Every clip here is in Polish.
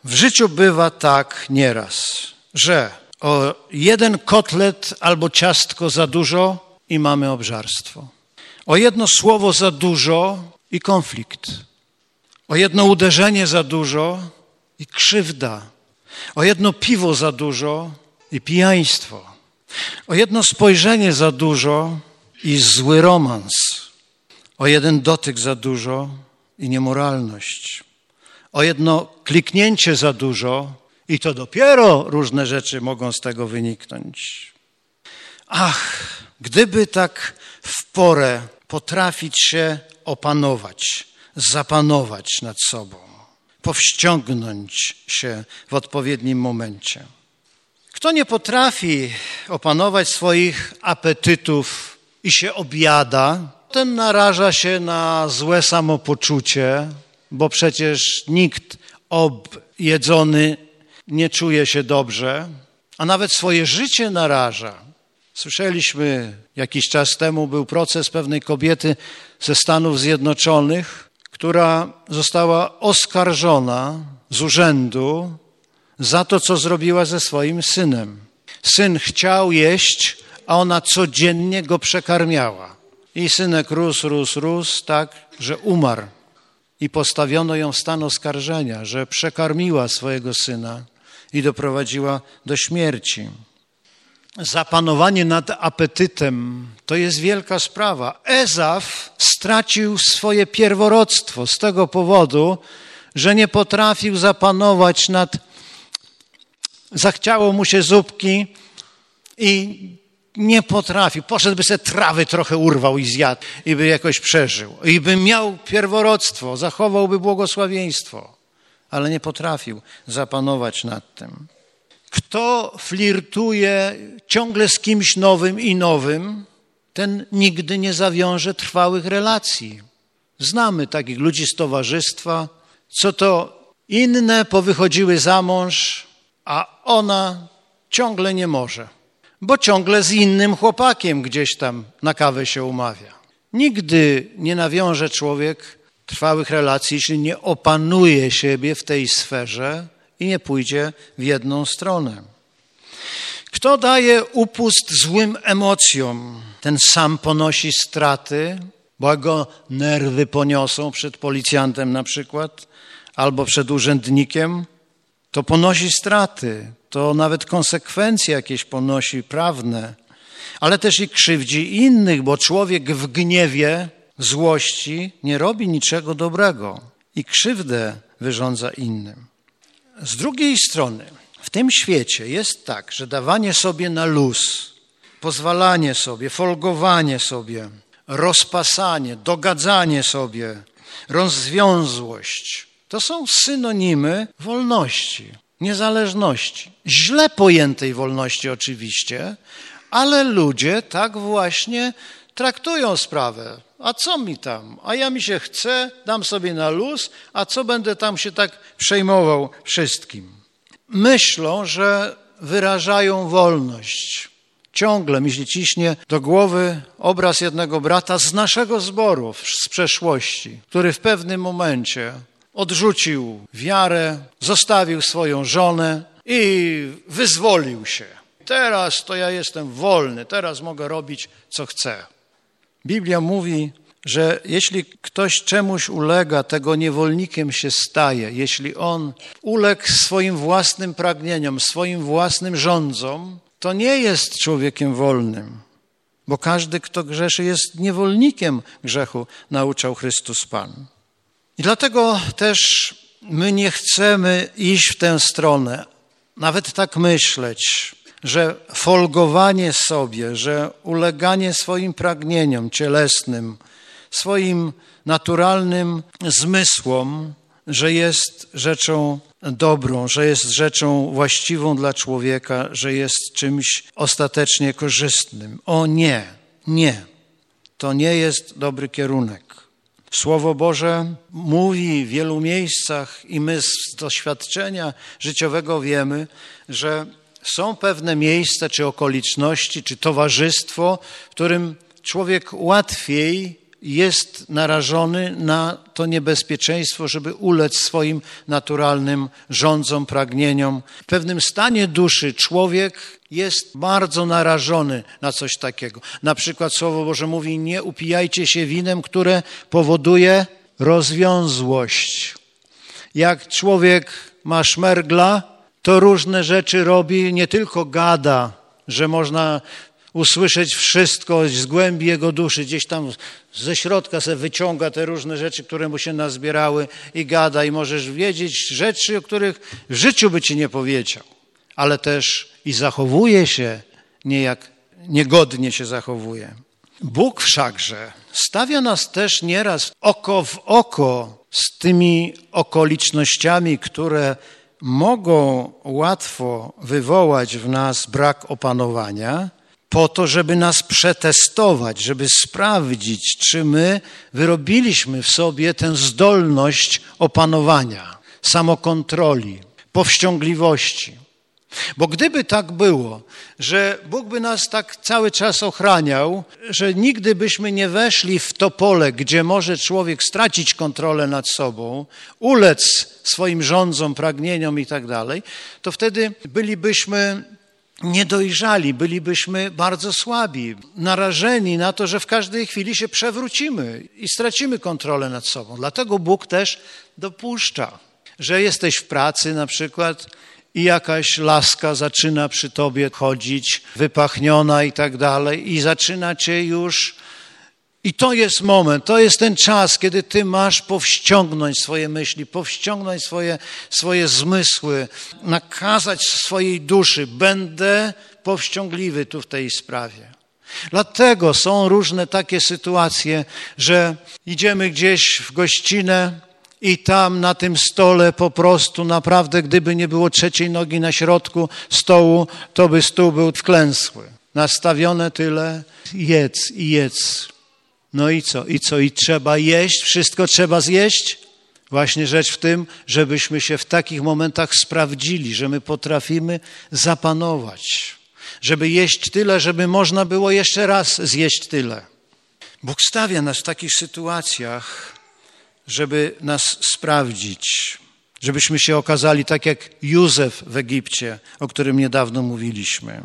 W życiu bywa tak nieraz, że o jeden kotlet albo ciastko za dużo i mamy obżarstwo. O jedno słowo za dużo i konflikt. O jedno uderzenie za dużo i krzywda. O jedno piwo za dużo i pijaństwo. O jedno spojrzenie za dużo i zły romans. O jeden dotyk za dużo i niemoralność. O jedno kliknięcie za dużo i to dopiero różne rzeczy mogą z tego wyniknąć. Ach, gdyby tak w porę potrafić się opanować, zapanować nad sobą, powściągnąć się w odpowiednim momencie. Kto nie potrafi opanować swoich apetytów i się objada, ten naraża się na złe samopoczucie, bo przecież nikt objedzony nie czuje się dobrze, a nawet swoje życie naraża. Słyszeliśmy jakiś czas temu, był proces pewnej kobiety ze Stanów Zjednoczonych, która została oskarżona z urzędu za to, co zrobiła ze swoim synem. Syn chciał jeść, a ona codziennie go przekarmiała. I synek rósł tak, że umarł. I postawiono ją w stan oskarżenia, że przekarmiła swojego syna i doprowadziła do śmierci. Zapanowanie nad apetytem to jest wielka sprawa. Ezaf stracił swoje pierworództwo z tego powodu, że nie potrafił zapanować nad... Zachciało mu się zupki i nie potrafił. Poszedłby sobie trawy trochę urwał i zjadł i by jakoś przeżył. I by miał pierworództwo, zachowałby błogosławieństwo, ale nie potrafił zapanować nad tym. Kto flirtuje ciągle z kimś nowym i nowym, ten nigdy nie zawiąże trwałych relacji. Znamy takich ludzi z towarzystwa, co to inne powychodziły za mąż, a ona ciągle nie może, bo ciągle z innym chłopakiem gdzieś tam na kawę się umawia. Nigdy nie nawiąże człowiek trwałych relacji, jeśli nie opanuje siebie w tej sferze i nie pójdzie w jedną stronę. Kto daje upust złym emocjom, ten sam ponosi straty, bo go nerwy poniosą przed policjantem na przykład, albo przed urzędnikiem, to ponosi straty, to nawet konsekwencje jakieś ponosi prawne, ale też i krzywdzi innych, bo człowiek w gniewie, złości nie robi niczego dobrego i krzywdę wyrządza innym. Z drugiej strony, w tym świecie jest tak, że dawanie sobie na luz, pozwalanie sobie, folgowanie sobie, rozpasanie, dogadzanie sobie, rozwiązłość, to są synonimy wolności, niezależności. Źle pojętej wolności oczywiście, ale ludzie tak właśnie traktują sprawę. A co mi tam? A ja mi się chce, dam sobie na luz, a co będę tam się tak przejmował wszystkim? Myślą, że wyrażają wolność. Ciągle mi się ciśnie do głowy obraz jednego brata z naszego zboru, z przeszłości, który w pewnym momencie odrzucił wiarę, zostawił swoją żonę i wyzwolił się. Teraz to ja jestem wolny, teraz mogę robić, co chcę. Biblia mówi, że jeśli ktoś czemuś ulega, tego niewolnikiem się staje. Jeśli on uległ swoim własnym pragnieniom, swoim własnym rządzom, to nie jest człowiekiem wolnym, bo każdy, kto grzeszy, jest niewolnikiem grzechu, nauczał Chrystus Pan. I dlatego też my nie chcemy iść w tę stronę, nawet tak myśleć, że folgowanie sobie, że uleganie swoim pragnieniom cielesnym, swoim naturalnym zmysłom, że jest rzeczą dobrą, że jest rzeczą właściwą dla człowieka, że jest czymś ostatecznie korzystnym. O nie, nie. To nie jest dobry kierunek. Słowo Boże mówi w wielu miejscach i my z doświadczenia życiowego wiemy, że są pewne miejsca, czy okoliczności, czy towarzystwo, w którym człowiek łatwiej jest narażony na to niebezpieczeństwo, żeby ulec swoim naturalnym rządzom, pragnieniom. W pewnym stanie duszy człowiek jest bardzo narażony na coś takiego. Na przykład Słowo Boże mówi, nie upijajcie się winem, które powoduje rozwiązłość. Jak człowiek ma szmergla, to różne rzeczy robi, nie tylko gada, że można usłyszeć wszystko z głębi jego duszy, gdzieś tam ze środka se wyciąga te różne rzeczy, które mu się nazbierały i gada i możesz wiedzieć rzeczy, o których w życiu by ci nie powiedział, ale też i zachowuje się niejak niegodnie się zachowuje. Bóg wszakże stawia nas też nieraz oko w oko z tymi okolicznościami, które mogą łatwo wywołać w nas brak opanowania, po to, żeby nas przetestować, żeby sprawdzić, czy my wyrobiliśmy w sobie tę zdolność opanowania, samokontroli, powściągliwości. Bo gdyby tak było, że Bóg by nas tak cały czas ochraniał, że nigdy byśmy nie weszli w to pole, gdzie może człowiek stracić kontrolę nad sobą, ulec swoim rządzom, pragnieniom i tak dalej, to wtedy bylibyśmy niedojrzali, bylibyśmy bardzo słabi, narażeni na to, że w każdej chwili się przewrócimy i stracimy kontrolę nad sobą. Dlatego Bóg też dopuszcza, że jesteś w pracy na przykład i jakaś laska zaczyna przy tobie chodzić, wypachniona i tak dalej i zaczyna cię już... I to jest moment, to jest ten czas, kiedy ty masz powściągnąć swoje myśli, powściągnąć swoje zmysły, nakazać swojej duszy, będę powściągliwy tu w tej sprawie. Dlatego są różne takie sytuacje, że idziemy gdzieś w gościnę i tam na tym stole po prostu naprawdę, gdyby nie było trzeciej nogi na środku stołu, to by stół był wklęsły. Nastawione tyle, jedz i jedz. No i co? I trzeba jeść? Wszystko trzeba zjeść? Właśnie rzecz w tym, żebyśmy się w takich momentach sprawdzili, że my potrafimy zapanować. Żeby jeść tyle, żeby można było jeszcze raz zjeść tyle. Bóg stawia nas w takich sytuacjach, żeby nas sprawdzić. Żebyśmy się okazali tak jak Józef w Egipcie, o którym niedawno mówiliśmy.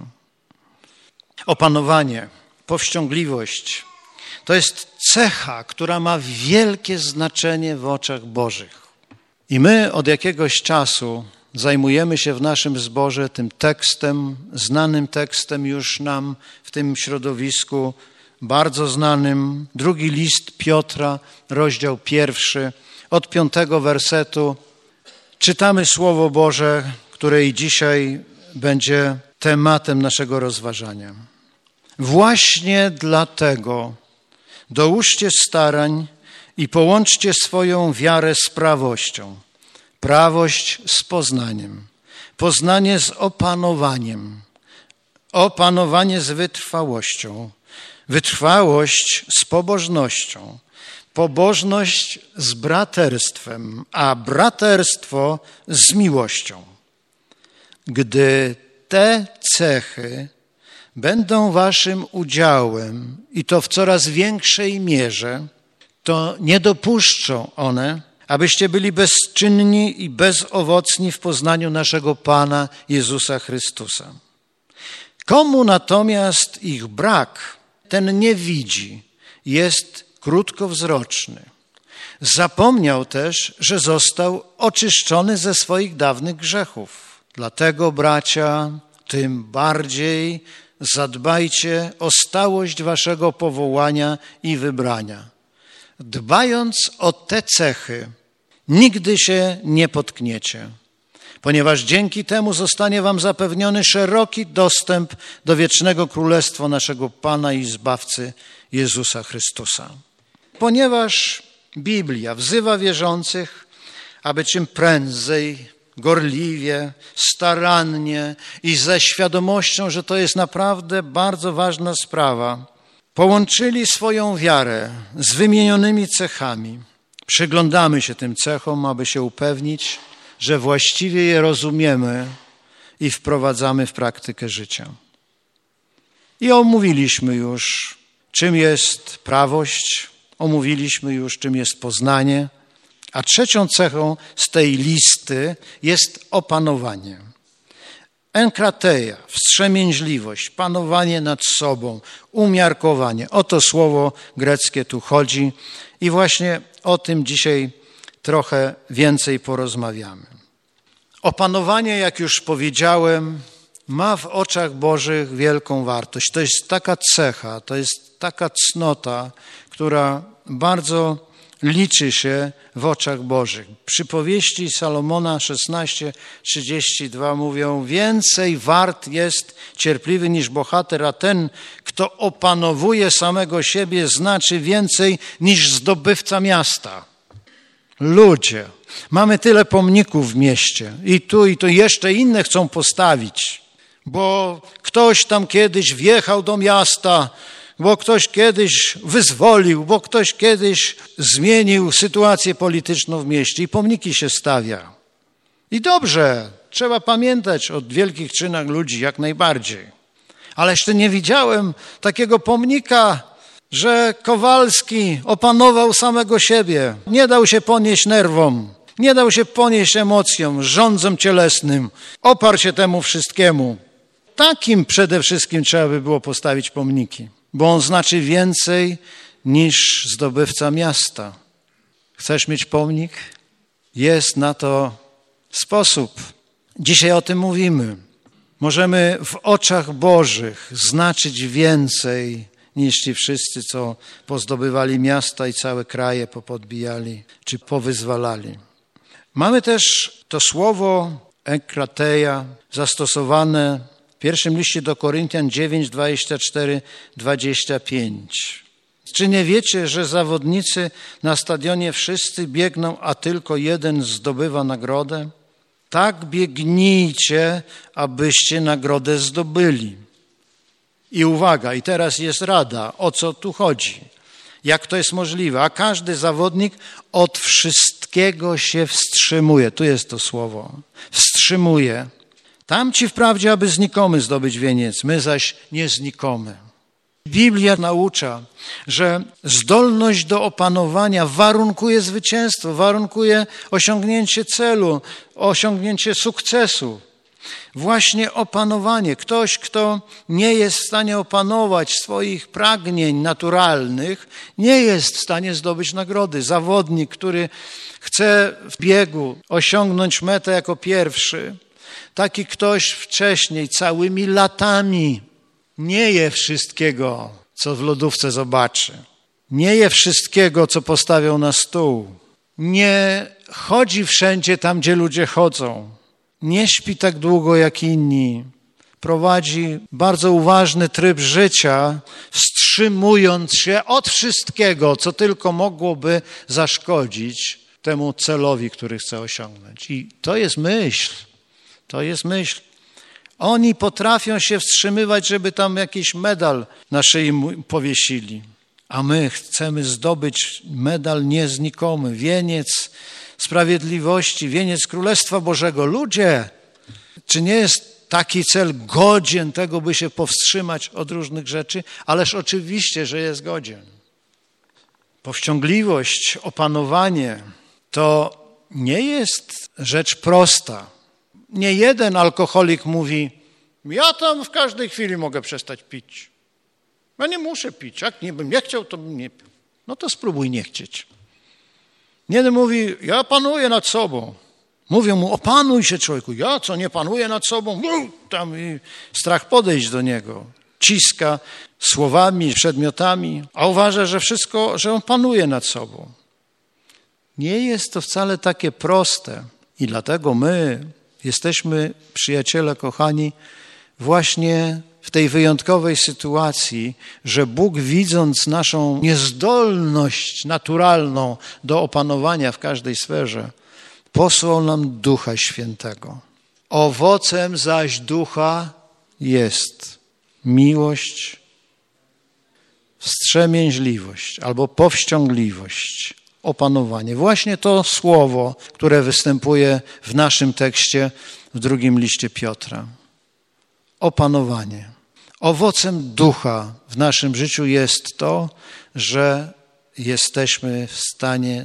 Opanowanie, powściągliwość to jest cecha, która ma wielkie znaczenie w oczach Bożych. I my od jakiegoś czasu zajmujemy się w naszym zborze tym tekstem, znanym tekstem już nam w tym środowisku, bardzo znanym. 2 list Piotra, rozdział 1, od 5 wersetu. Czytamy Słowo Boże, które i dzisiaj będzie tematem naszego rozważania. Właśnie dlatego dołóżcie starań i połączcie swoją wiarę z prawością, prawość z poznaniem, poznanie z opanowaniem, opanowanie z wytrwałością, wytrwałość z pobożnością, pobożność z braterstwem, a braterstwo z miłością. Gdy te cechy będą waszym udziałem i to w coraz większej mierze, to nie dopuszczą one, abyście byli bezczynni i bezowocni w poznaniu naszego Pana Jezusa Chrystusa. Komu natomiast ich brak, ten nie widzi, jest krótkowzroczny. Zapomniał też, że został oczyszczony ze swoich dawnych grzechów. Dlatego, bracia, tym bardziej zadbajcie o stałość waszego powołania i wybrania. Dbając o te cechy, nigdy się nie potkniecie, ponieważ dzięki temu zostanie wam zapewniony szeroki dostęp do wiecznego królestwa naszego Pana i Zbawcy Jezusa Chrystusa. Ponieważ Biblia wzywa wierzących, aby czym prędzej, gorliwie, starannie i ze świadomością, że to jest naprawdę bardzo ważna sprawa, połączyli swoją wiarę z wymienionymi cechami. Przyglądamy się tym cechom, aby się upewnić, że właściwie je rozumiemy i wprowadzamy w praktykę życia. I omówiliśmy już, czym jest prawość, omówiliśmy już, czym jest poznanie. A trzecią cechą z tej listy jest opanowanie. Enkrateia, wstrzemięźliwość, panowanie nad sobą, umiarkowanie. O to słowo greckie tu chodzi i właśnie o tym dzisiaj trochę więcej porozmawiamy. Opanowanie, jak już powiedziałem, ma w oczach Bożych wielką wartość. To jest taka cecha, to jest taka cnota, która bardzo liczy się w oczach Bożych. Przypowieści Salomona 16:32 mówią: więcej wart jest cierpliwy niż bohater, a ten, kto opanowuje samego siebie, znaczy więcej niż zdobywca miasta. Ludzie, mamy tyle pomników w mieście i tu jeszcze inne chcą postawić, bo ktoś tam kiedyś wjechał do miasta, bo ktoś kiedyś wyzwolił, bo ktoś kiedyś zmienił sytuację polityczną w mieście i pomniki się stawia. I dobrze, trzeba pamiętać o wielkich czynach ludzi jak najbardziej. Ale jeszcze nie widziałem takiego pomnika, że Kowalski opanował samego siebie, nie dał się ponieść nerwom, nie dał się ponieść emocjom, żądzom cielesnym, oparł się temu wszystkiemu. Takim przede wszystkim trzeba by było postawić pomniki, bo on znaczy więcej niż zdobywca miasta. Chcesz mieć pomnik? Jest na to sposób. Dzisiaj o tym mówimy. Możemy w oczach Bożych znaczyć więcej niż ci wszyscy, co pozdobywali miasta i całe kraje popodbijali czy powyzwalali. Mamy też to słowo enkrateia zastosowane w pierwszym liście do Koryntian 9:24-25. Czy nie wiecie, że zawodnicy na stadionie wszyscy biegną, a tylko jeden zdobywa nagrodę? Tak biegnijcie, abyście nagrodę zdobyli. I uwaga, i teraz jest rada, o co tu chodzi, jak to jest możliwe. A każdy zawodnik od wszystkiego się wstrzymuje. Tu jest to słowo. Wstrzymuje. Tamci wprawdzie, aby znikomy zdobyć wieniec, my zaś nie znikomy. Biblia naucza, że zdolność do opanowania warunkuje zwycięstwo, warunkuje osiągnięcie celu, osiągnięcie sukcesu. Właśnie opanowanie. Ktoś, kto nie jest w stanie opanować swoich pragnień naturalnych, nie jest w stanie zdobyć nagrody. Zawodnik, który chce w biegu osiągnąć metę jako pierwszy, taki ktoś wcześniej całymi latami nie je wszystkiego, co w lodówce zobaczy. Nie je wszystkiego, co postawią na stół. Nie chodzi wszędzie tam, gdzie ludzie chodzą. Nie śpi tak długo jak inni. Prowadzi bardzo uważny tryb życia, wstrzymując się od wszystkiego, co tylko mogłoby zaszkodzić temu celowi, który chce osiągnąć. I to jest myśl. To jest myśl. Oni potrafią się wstrzymywać, żeby tam jakiś medal na szyi powiesili. A my chcemy zdobyć medal nieznikomy, wieniec sprawiedliwości, wieniec Królestwa Bożego. Ludzie, czy nie jest taki cel godzien tego, by się powstrzymać od różnych rzeczy? Ależ oczywiście, że jest godzien. Powściągliwość, opanowanie to nie jest rzecz prosta. Nie jeden alkoholik mówi: ja tam w każdej chwili mogę przestać pić. Ja nie muszę pić. Jak nie bym nie chciał, to bym nie pił. No to spróbuj nie chcieć. Jeden mówi: ja panuję nad sobą. Mówią mu: opanuj się, człowieku. Ja co, nie panuję nad sobą? Tam i strach podejść do niego. Ciska słowami, przedmiotami, a uważa, że on panuje nad sobą. Nie jest to wcale takie proste i dlatego my jesteśmy, przyjaciele kochani, właśnie w tej wyjątkowej sytuacji, że Bóg, widząc naszą niezdolność naturalną do opanowania w każdej sferze, posłał nam Ducha Świętego. Owocem zaś Ducha jest miłość, wstrzemięźliwość albo powściągliwość, opanowanie. Właśnie to słowo, które występuje w naszym tekście w drugim liście Piotra. Opanowanie. Owocem ducha w naszym życiu jest to, że jesteśmy w stanie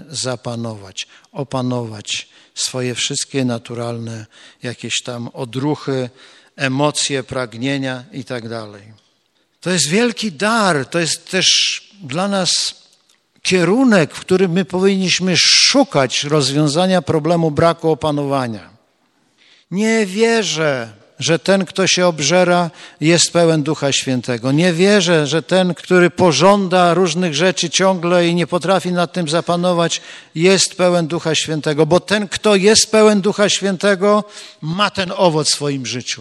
opanować swoje wszystkie naturalne jakieś tam odruchy, emocje, pragnienia i tak dalej. To jest wielki dar, to jest też dla nas kierunek, w którym my powinniśmy szukać rozwiązania problemu braku opanowania. Nie wierzę, że ten, kto się obżera, jest pełen Ducha Świętego. Nie wierzę, że ten, który pożąda różnych rzeczy ciągle i nie potrafi nad tym zapanować, jest pełen Ducha Świętego, bo ten, kto jest pełen Ducha Świętego, ma ten owoc w swoim życiu,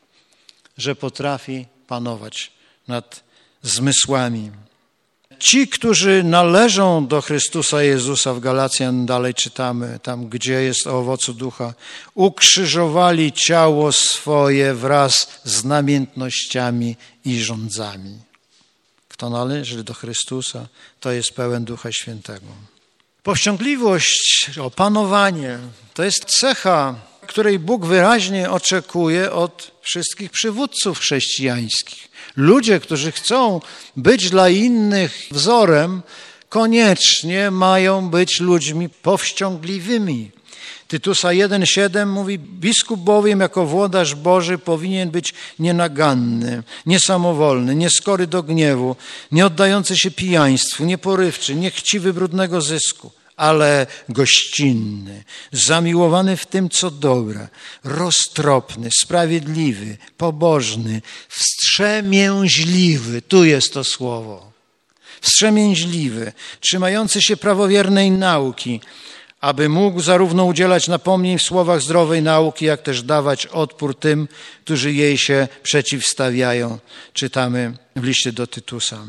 że potrafi panować nad zmysłami. Ci, którzy należą do Chrystusa Jezusa, w Galacjan dalej czytamy, tam gdzie jest o owocu ducha, ukrzyżowali ciało swoje wraz z namiętnościami i rządzami. Kto należy do Chrystusa, to jest pełen Ducha Świętego. Powściągliwość, opanowanie, to jest cecha, której Bóg wyraźnie oczekuje od wszystkich przywódców chrześcijańskich. Ludzie, którzy chcą być dla innych wzorem, koniecznie mają być ludźmi powściągliwymi. Tytusa 1,7 mówi, biskup bowiem jako włodarz Boży powinien być nienaganny, niesamowolny, nieskory do gniewu, nie oddający się pijaństwu, nieporywczy, niechciwy brudnego zysku, ale gościnny, zamiłowany w tym, co dobre, roztropny, sprawiedliwy, pobożny, wstrzemięźliwy. Tu jest to słowo. Wstrzemięźliwy, trzymający się prawowiernej nauki, aby mógł zarówno udzielać napomnień w słowach zdrowej nauki, jak też dawać odpór tym, którzy jej się przeciwstawiają. Czytamy w liście do Tytusa.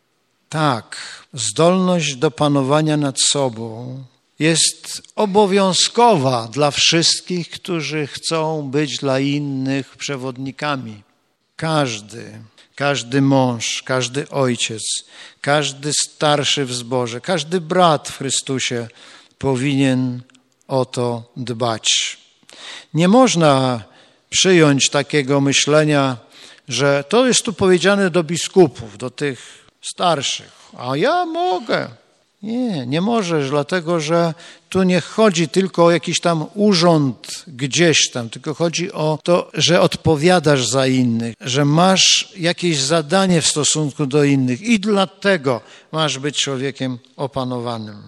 Tak, zdolność do panowania nad sobą jest obowiązkowa dla wszystkich, którzy chcą być dla innych przewodnikami. Każdy mąż, każdy ojciec, każdy starszy w zborze, każdy brat w Chrystusie powinien o to dbać. Nie można przyjąć takiego myślenia, że to jest tu powiedziane do biskupów, do tych starszych, a ja mogę. Nie możesz, dlatego że tu nie chodzi tylko o jakiś tam urząd gdzieś tam, tylko chodzi o to, że odpowiadasz za innych, że masz jakieś zadanie w stosunku do innych i dlatego masz być człowiekiem opanowanym.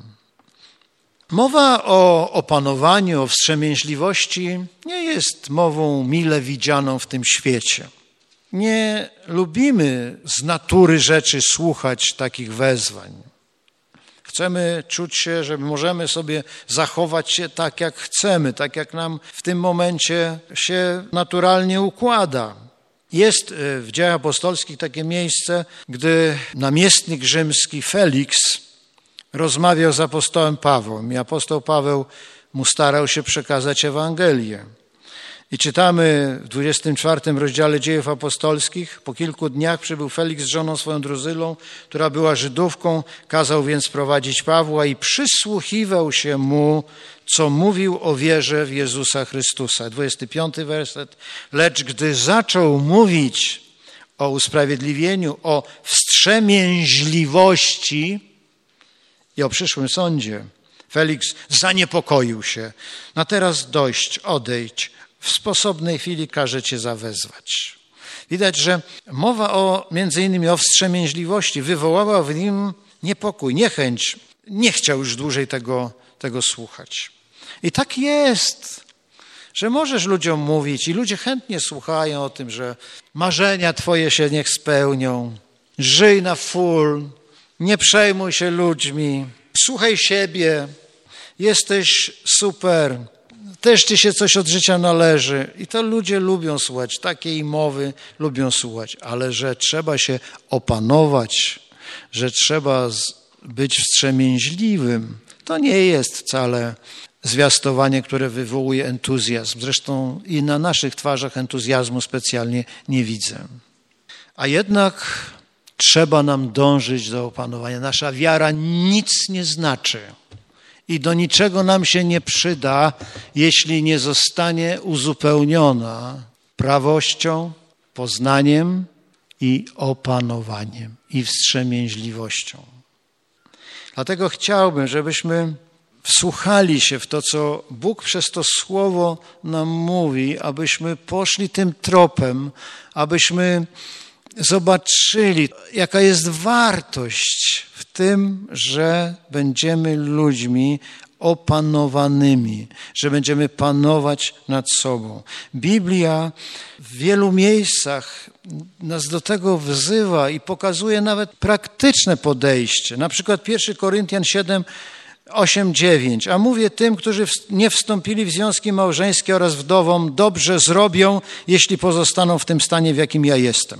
Mowa o opanowaniu, o wstrzemięźliwości nie jest mową mile widzianą w tym świecie. Nie lubimy z natury rzeczy słuchać takich wezwań. Chcemy czuć się, że możemy sobie zachować się tak, jak chcemy, tak jak nam w tym momencie się naturalnie układa. Jest w Dziejach Apostolskich takie miejsce, gdy namiestnik rzymski Felix rozmawiał z apostołem Pawłem i apostoł Paweł mu starał się przekazać Ewangelię. I czytamy w 24 rozdziale Dziejów Apostolskich, po kilku dniach przybył Felix z żoną swoją Druzylą, która była Żydówką, kazał więc prowadzić Pawła i przysłuchiwał się mu, co mówił o wierze w Jezusa Chrystusa. 25 werset. Lecz gdy zaczął mówić o usprawiedliwieniu, o wstrzemięźliwości i o przyszłym sądzie, Felix zaniepokoił się. No teraz dość, odejdź. W sposobnej chwili każe cię zawezwać. Widać, że mowa między innymi o wstrzemięźliwości wywołała w nim niepokój, niechęć. Nie chciał już dłużej tego słuchać. I tak jest, że możesz ludziom mówić i ludzie chętnie słuchają o tym, że marzenia twoje się niech spełnią. Żyj na full, nie przejmuj się ludźmi, słuchaj siebie, jesteś super. Też ci się coś od życia należy. I to ludzie lubią słuchać, takiej mowy lubią słuchać, ale że trzeba się opanować, że trzeba być wstrzemięźliwym, to nie jest wcale zwiastowanie, które wywołuje entuzjazm. Zresztą i na naszych twarzach entuzjazmu specjalnie nie widzę. A jednak trzeba nam dążyć do opanowania. Nasza wiara nic nie znaczy. I do niczego nam się nie przyda, jeśli nie zostanie uzupełniona prawością, poznaniem i opanowaniem i wstrzemięźliwością. Dlatego chciałbym, żebyśmy wsłuchali się w to, co Bóg przez to słowo nam mówi, abyśmy poszli tym tropem, abyśmy zobaczyli, jaka jest wartość w tym, że będziemy ludźmi opanowanymi, że będziemy panować nad sobą. Biblia w wielu miejscach nas do tego wzywa i pokazuje nawet praktyczne podejście. Na przykład 1 Koryntian 7, 8, 9. A mówię tym, którzy nie wstąpili w związki małżeńskie oraz wdowom, dobrze zrobią, jeśli pozostaną w tym stanie, w jakim ja jestem.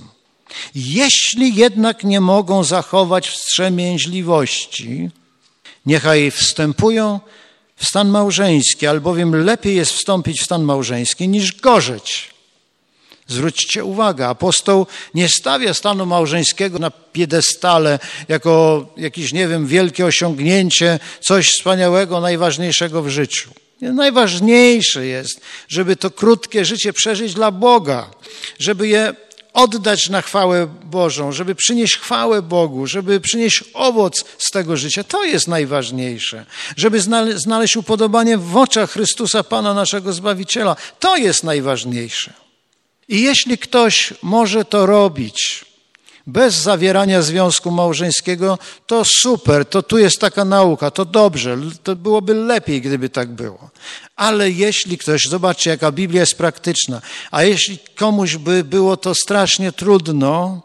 Jeśli jednak nie mogą zachować wstrzemięźliwości, niechaj wstępują w stan małżeński, albowiem lepiej jest wstąpić w stan małżeński niż gorzeć. Zwróćcie uwagę, apostoł nie stawia stanu małżeńskiego na piedestale jako jakieś, wielkie osiągnięcie, coś wspaniałego, najważniejszego w życiu. Najważniejsze jest, żeby to krótkie życie przeżyć dla Boga, żeby je oddać na chwałę Bożą, żeby przynieść chwałę Bogu, żeby przynieść owoc z tego życia. To jest najważniejsze. Żeby znaleźć upodobanie w oczach Chrystusa, Pana naszego Zbawiciela. To jest najważniejsze. I jeśli ktoś może to robić bez zawierania związku małżeńskiego, to super, to tu jest taka nauka, to dobrze, to byłoby lepiej, gdyby tak było. Ale jeśli ktoś, zobaczcie, jaka Biblia jest praktyczna, a jeśli komuś by było to strasznie trudno,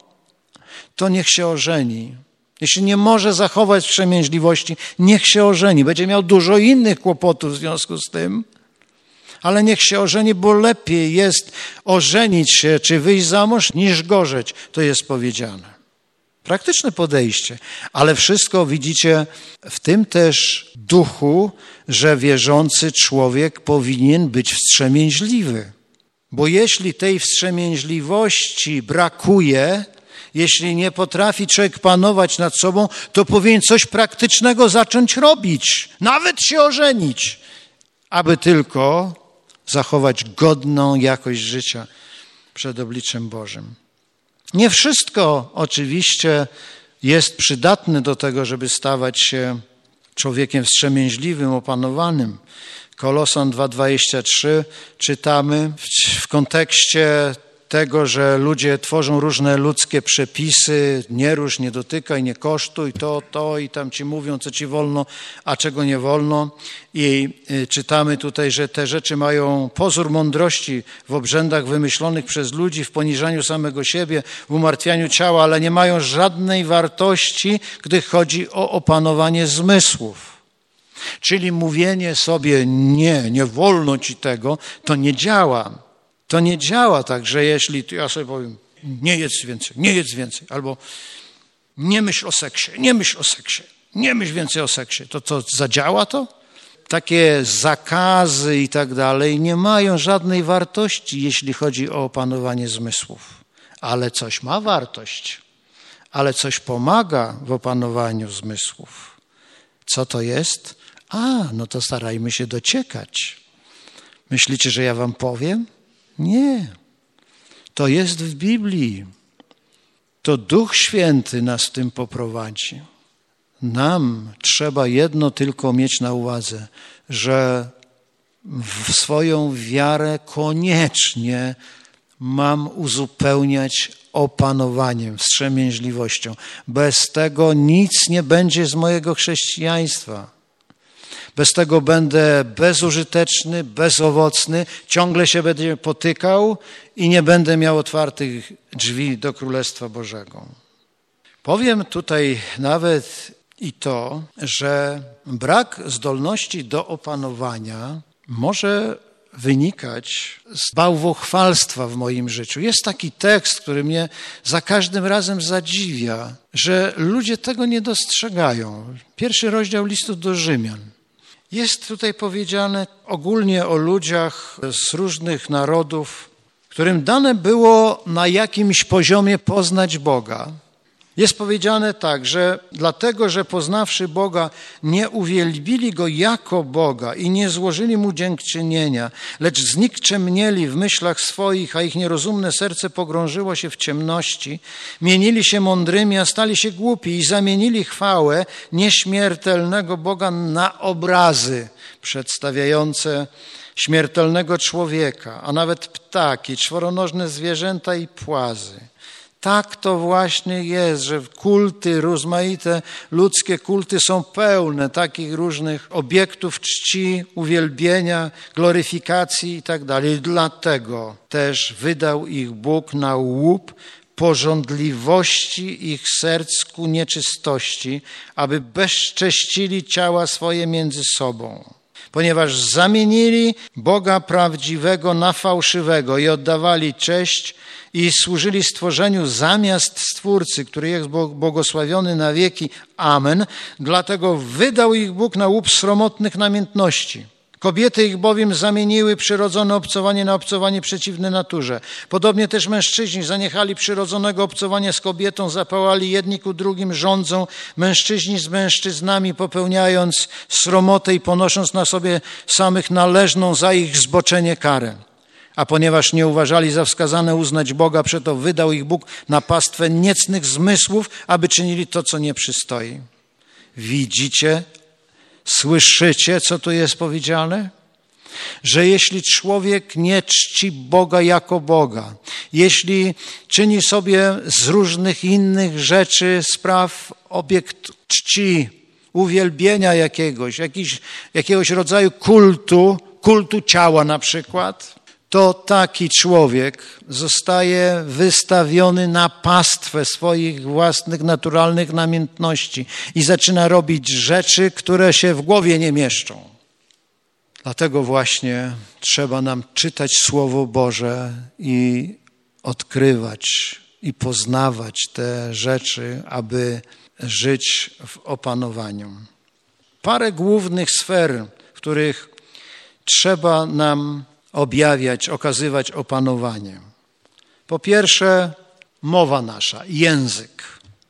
to niech się ożeni. Jeśli nie może zachować wstrzemięźliwości, niech się ożeni. Będzie miał dużo innych kłopotów w związku z tym, ale niech się ożeni, bo lepiej jest ożenić się czy wyjść za mąż, niż gorzeć. To jest powiedziane. Praktyczne podejście, ale wszystko widzicie w tym też duchu, że wierzący człowiek powinien być wstrzemięźliwy. Bo jeśli tej wstrzemięźliwości brakuje, jeśli nie potrafi człowiek panować nad sobą, to powinien coś praktycznego zacząć robić, nawet się ożenić, aby tylko zachować godną jakość życia przed obliczem Bożym. Nie wszystko oczywiście jest przydatne do tego, żeby stawać się człowiekiem wstrzemięźliwym, opanowanym. Kolosan 2:23 czytamy w kontekście tego, że ludzie tworzą różne ludzkie przepisy, nie rusz, nie dotykaj, nie kosztuj, to i tam ci mówią, co ci wolno, a czego nie wolno. I czytamy tutaj, że te rzeczy mają pozór mądrości w obrzędach wymyślonych przez ludzi, w poniżaniu samego siebie, w umartwianiu ciała, ale nie mają żadnej wartości, gdy chodzi o opanowanie zmysłów. Czyli mówienie sobie nie wolno ci tego, to nie działa. To nie działa tak, że jeśli ja sobie powiem nie jedz więcej, albo nie myśl o seksie, nie myśl więcej o seksie, to zadziała to? Takie zakazy i tak dalej nie mają żadnej wartości, jeśli chodzi o opanowanie zmysłów. Ale coś ma wartość, ale coś pomaga w opanowaniu zmysłów. Co to jest? No to starajmy się dociekać. Myślicie, że ja wam powiem? Nie. To jest w Biblii. To Duch Święty nas w tym poprowadzi. Nam trzeba jedno tylko mieć na uwadze, że w swoją wiarę koniecznie mam uzupełniać opanowaniem, wstrzemięźliwością. Bez tego nic nie będzie z mojego chrześcijaństwa. Bez tego będę bezużyteczny, bezowocny, ciągle się będę potykał i nie będę miał otwartych drzwi do Królestwa Bożego. Powiem tutaj nawet i to, że brak zdolności do opanowania może wynikać z bałwochwalstwa w moim życiu. Jest taki tekst, który mnie za każdym razem zadziwia, że ludzie tego nie dostrzegają. 1 rozdział listu do Rzymian. Jest tutaj powiedziane ogólnie o ludziach z różnych narodów, którym dane było na jakimś poziomie poznać Boga. Jest powiedziane tak, że dlatego, że poznawszy Boga, nie uwielbili Go jako Boga i nie złożyli Mu dziękczynienia, lecz znikczemnieli w myślach swoich, a ich nierozumne serce pogrążyło się w ciemności, mienili się mądrymi, a stali się głupi i zamienili chwałę nieśmiertelnego Boga na obrazy przedstawiające śmiertelnego człowieka, a nawet ptaki, czworonożne zwierzęta i płazy. Tak to właśnie jest, że kulty, rozmaite ludzkie kulty są pełne takich różnych obiektów czci, uwielbienia, gloryfikacji i tak dalej. Dlatego też wydał ich Bóg na łup pożądliwości ich serc ku nieczystości, aby bezcześcili ciała swoje między sobą. Ponieważ zamienili Boga prawdziwego na fałszywego i oddawali cześć i służyli stworzeniu zamiast Stwórcy, który jest błogosławiony na wieki. Amen. Dlatego wydał ich Bóg na łup sromotnych namiętności. Kobiety ich bowiem zamieniły przyrodzone obcowanie na obcowanie przeciwne naturze. Podobnie też mężczyźni zaniechali przyrodzonego obcowania z kobietą, zapałali jedni ku drugim, rządzą mężczyźni z mężczyznami, popełniając sromotę i ponosząc na sobie samych należną za ich zboczenie karę. A ponieważ nie uważali za wskazane uznać Boga, przeto wydał ich Bóg na pastwę niecnych zmysłów, aby czynili to, co nie przystoi. Widzicie? Słyszycie, co tu jest powiedziane? Że jeśli człowiek nie czci Boga jako Boga, jeśli czyni sobie z różnych innych rzeczy, spraw obiekt czci, uwielbienia jakiegoś rodzaju kultu ciała na przykład, to taki człowiek zostaje wystawiony na pastwę swoich własnych naturalnych namiętności i zaczyna robić rzeczy, które się w głowie nie mieszczą. Dlatego właśnie trzeba nam czytać Słowo Boże i odkrywać i poznawać te rzeczy, aby żyć w opanowaniu. Parę głównych sfer, w których trzeba nam objawiać, okazywać opanowanie. Po pierwsze, mowa nasza, język.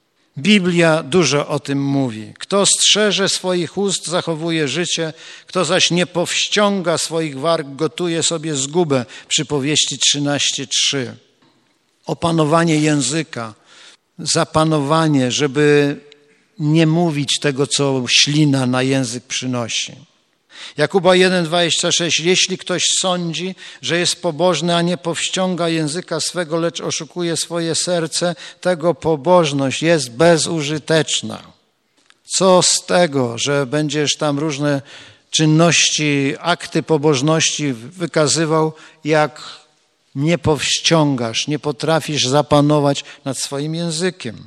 Biblia dużo o tym mówi. Kto strzeże swoich ust, zachowuje życie, kto zaś nie powściąga swoich warg, gotuje sobie zgubę. Przypowieści 13:3. Opanowanie języka, zapanowanie, żeby nie mówić tego, co ślina na język przynosi. Jakuba 1,26. Jeśli ktoś sądzi, że jest pobożny, a nie powściąga języka swego, lecz oszukuje swoje serce, tego pobożność jest bezużyteczna. Co z tego, że będziesz tam różne czynności, akty pobożności wykazywał, jak nie powściągasz, nie potrafisz zapanować nad swoim językiem.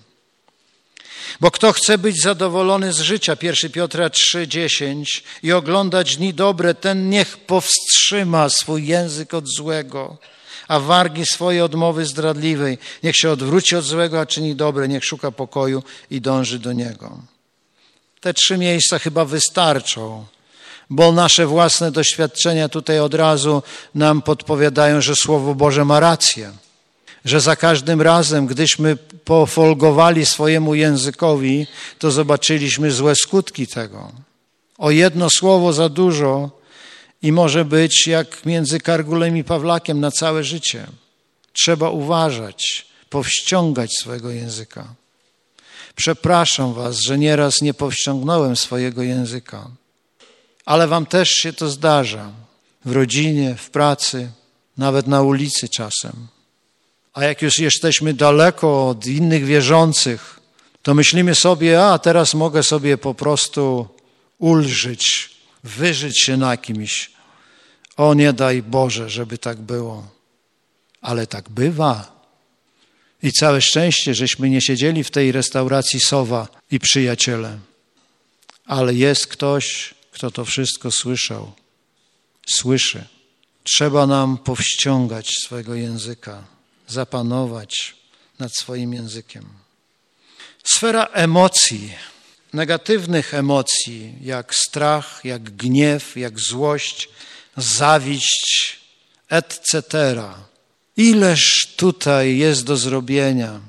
Bo kto chce być zadowolony z życia, 1 Piotra 3,10 i oglądać dni dobre, ten niech powstrzyma swój język od złego, a wargi swoje od mowy zdradliwej. Niech się odwróci od złego, a czyni dobre, niech szuka pokoju i dąży do niego. Te 3 miejsca chyba wystarczą, bo nasze własne doświadczenia tutaj od razu nam podpowiadają, że Słowo Boże ma rację. Że za każdym razem, gdyśmy pofolgowali swojemu językowi, to zobaczyliśmy złe skutki tego. O jedno słowo za dużo i może być jak między Kargulem i Pawlakiem na całe życie. Trzeba uważać, powściągać swojego języka. Przepraszam was, że nieraz nie powściągnąłem swojego języka, ale wam też się to zdarza. W rodzinie, w pracy, nawet na ulicy czasem. A jak już jesteśmy daleko od innych wierzących, to myślimy sobie, a teraz mogę sobie po prostu ulżyć, wyżyć się na kimś. O, nie daj Boże, żeby tak było. Ale tak bywa. I całe szczęście, żeśmy nie siedzieli w tej restauracji Sowa i Przyjaciele. Ale jest ktoś, kto to wszystko słyszał. Słyszy. Trzeba nam powściągać swojego języka. Zapanować nad swoim językiem. Sfera emocji, negatywnych emocji, jak strach, jak gniew, jak złość, zawiść, etc. Ileż tutaj jest do zrobienia.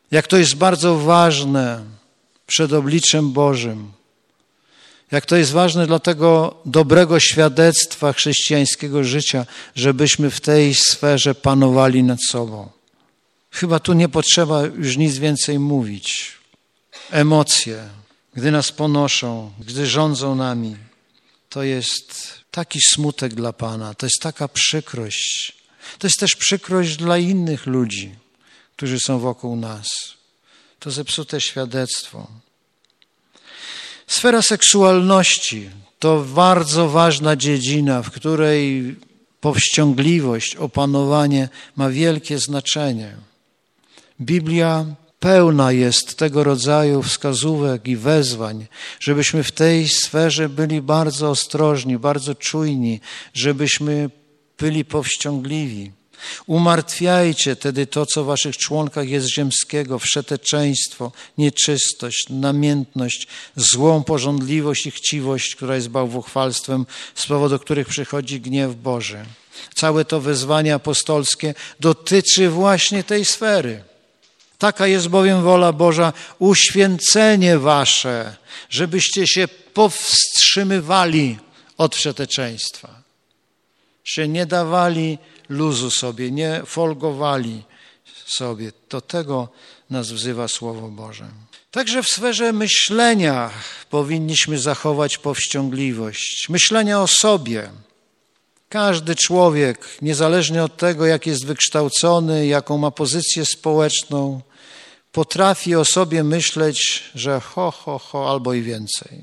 Jak to jest bardzo ważne przed obliczem Bożym. Jak to jest ważne dla tego dobrego świadectwa chrześcijańskiego życia, żebyśmy w tej sferze panowali nad sobą. Chyba tu nie potrzeba już nic więcej mówić. Emocje, gdy nas ponoszą, gdy rządzą nami, to jest taki smutek dla Pana, to jest taka przykrość. To jest też przykrość dla innych ludzi, którzy są wokół nas. To zepsute świadectwo. Sfera seksualności to bardzo ważna dziedzina, w której powściągliwość, opanowanie ma wielkie znaczenie. Biblia pełna jest tego rodzaju wskazówek i wezwań, żebyśmy w tej sferze byli bardzo ostrożni, bardzo czujni, żebyśmy byli powściągliwi. Umartwiajcie tedy to, co w waszych członkach jest ziemskiego, wszeteczeństwo, nieczystość, namiętność, złą pożądliwość i chciwość, która jest bałwochwalstwem, z powodu których przychodzi gniew Boży. Całe to wezwanie apostolskie dotyczy właśnie tej sfery. Taka jest bowiem wola Boża, uświęcenie wasze, żebyście się powstrzymywali od wszeteczeństwa. Się nie dawali luzu sobie, nie folgowali sobie. Do tego nas wzywa Słowo Boże. Także w sferze myślenia powinniśmy zachować powściągliwość. Myślenia o sobie. Każdy człowiek, niezależnie od tego, jak jest wykształcony, jaką ma pozycję społeczną, potrafi o sobie myśleć, że albo i więcej.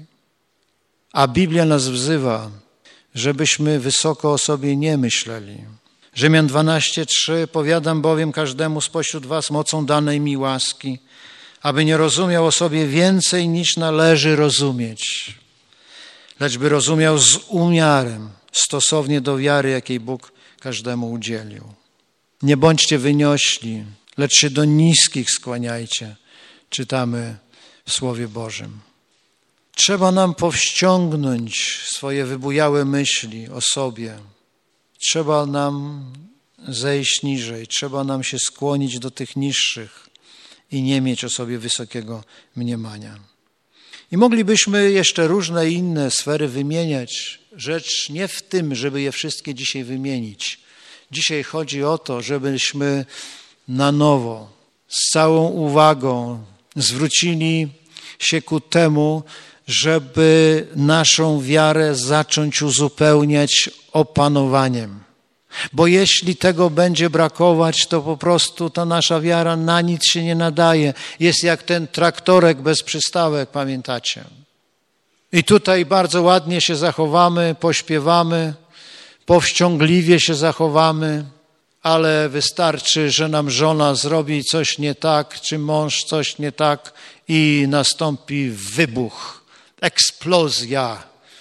A Biblia nas wzywa, żebyśmy wysoko o sobie nie myśleli. Rzymian 12:3 powiadam bowiem każdemu spośród was mocą danej mi łaski, aby nie rozumiał o sobie więcej niż należy rozumieć, lecz by rozumiał z umiarem, stosownie do wiary, jakiej Bóg każdemu udzielił. Nie bądźcie wyniośli, lecz się do niskich skłaniajcie, czytamy w Słowie Bożym. Trzeba nam powściągnąć swoje wybujałe myśli o sobie. Trzeba nam zejść niżej, trzeba nam się skłonić do tych niższych i nie mieć o sobie wysokiego mniemania. I moglibyśmy jeszcze różne inne sfery wymieniać. Rzecz nie w tym, żeby je wszystkie dzisiaj wymienić. Dzisiaj chodzi o to, żebyśmy na nowo, z całą uwagą zwrócili się ku temu, żeby naszą wiarę zacząć uzupełniać opanowaniem. Bo jeśli tego będzie brakować, to po prostu ta nasza wiara na nic się nie nadaje. Jest jak ten traktorek bez przystawek, pamiętacie? I tutaj bardzo ładnie się zachowamy, pośpiewamy, powściągliwie się zachowamy, ale wystarczy, że nam żona zrobi coś nie tak, czy mąż coś nie tak i nastąpi wybuch, eksplozja,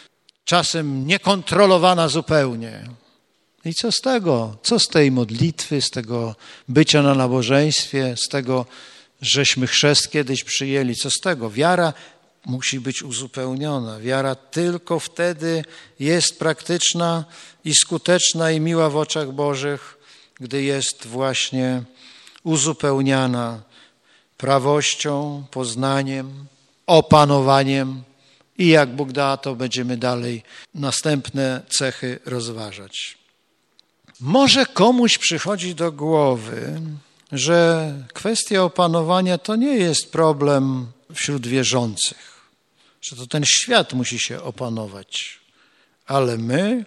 czasem niekontrolowana zupełnie. I co z tego? Co z tej modlitwy, z tego bycia na nabożeństwie, z tego, żeśmy chrzest kiedyś przyjęli? Co z tego? Wiara musi być uzupełniona. Wiara tylko wtedy jest praktyczna i skuteczna i miła w oczach Bożych, gdy jest właśnie uzupełniana prawością, poznaniem, opanowaniem i jak Bóg da, to będziemy dalej następne cechy rozważać. Może komuś przychodzi do głowy, że kwestia opanowania to nie jest problem wśród wierzących, że to ten świat musi się opanować, ale my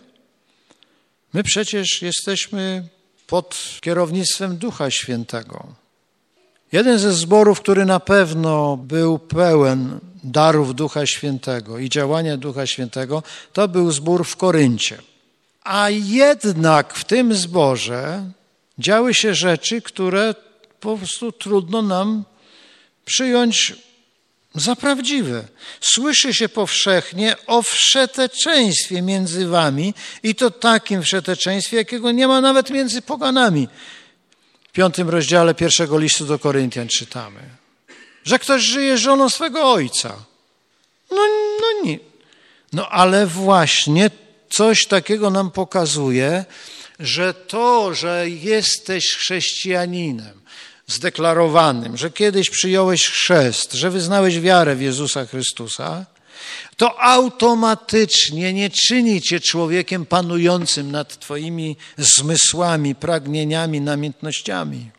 przecież jesteśmy pod kierownictwem Ducha Świętego. Jeden ze zborów, który na pewno był pełen darów Ducha Świętego i działania Ducha Świętego, to był zbór w Koryncie. A jednak w tym zborze działy się rzeczy, które po prostu trudno nam przyjąć za prawdziwe. Słyszy się powszechnie o wszeteczeństwie między wami i to takim wszeteczeństwie, jakiego nie ma nawet między poganami. W 5 rozdziale 1 listu do Koryntian czytamy, że ktoś żyje z żoną swego ojca. No nie. No ale właśnie coś takiego nam pokazuje, że to, że jesteś chrześcijaninem, zdeklarowanym, że kiedyś przyjąłeś chrzest, że wyznałeś wiarę w Jezusa Chrystusa, to automatycznie nie czyni cię człowiekiem panującym nad twoimi zmysłami, pragnieniami, namiętnościami.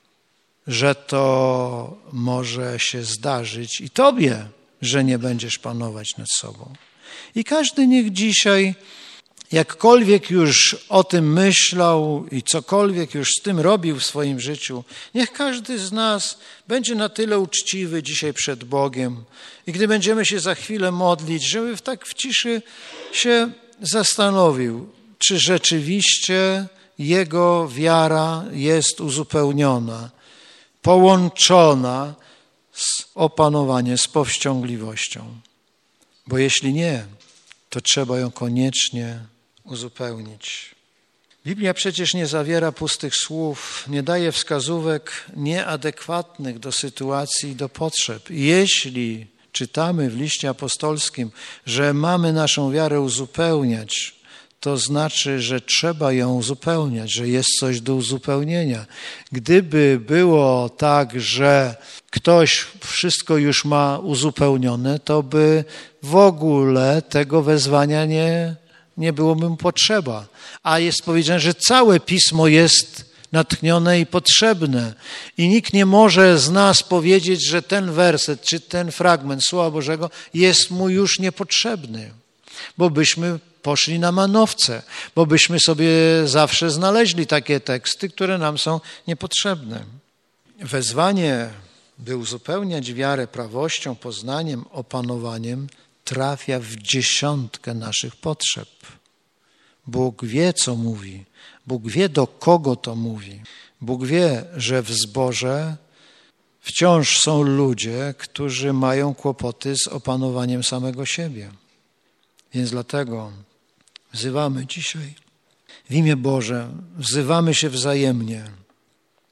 Że to może się zdarzyć i tobie, że nie będziesz panować nad sobą. I każdy niech dzisiaj, jakkolwiek już o tym myślał i cokolwiek już z tym robił w swoim życiu, niech każdy z nas będzie na tyle uczciwy dzisiaj przed Bogiem i gdy będziemy się za chwilę modlić, żeby tak w ciszy się zastanowił, czy rzeczywiście jego wiara jest uzupełniona, połączona z opanowaniem, z powściągliwością. Bo jeśli nie, to trzeba ją koniecznie uzupełnić. Biblia przecież nie zawiera pustych słów, nie daje wskazówek nieadekwatnych do sytuacji i do potrzeb. Jeśli czytamy w liście apostolskim, że mamy naszą wiarę uzupełniać, to znaczy, że trzeba ją uzupełniać, że jest coś do uzupełnienia. Gdyby było tak, że ktoś wszystko już ma uzupełnione, to by w ogóle tego wezwania nie byłoby mu potrzeba. A jest powiedziane, że całe Pismo jest natchnione i potrzebne. I nikt nie może z nas powiedzieć, że ten werset czy ten fragment Słowa Bożego jest mu już niepotrzebny, bo byśmy poszli na manowce, bo byśmy sobie zawsze znaleźli takie teksty, które nam są niepotrzebne. Wezwanie, by uzupełniać wiarę prawością, poznaniem, opanowaniem, trafia w dziesiątkę naszych potrzeb. Bóg wie, co mówi. Bóg wie, do kogo to mówi. Bóg wie, że w zborze wciąż są ludzie, którzy mają kłopoty z opanowaniem samego siebie. Więc dlatego wzywamy dzisiaj w imię Boże, wzywamy się wzajemnie,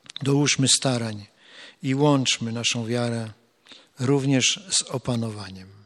dołóżmy starań i łączmy naszą wiarę również z opanowaniem.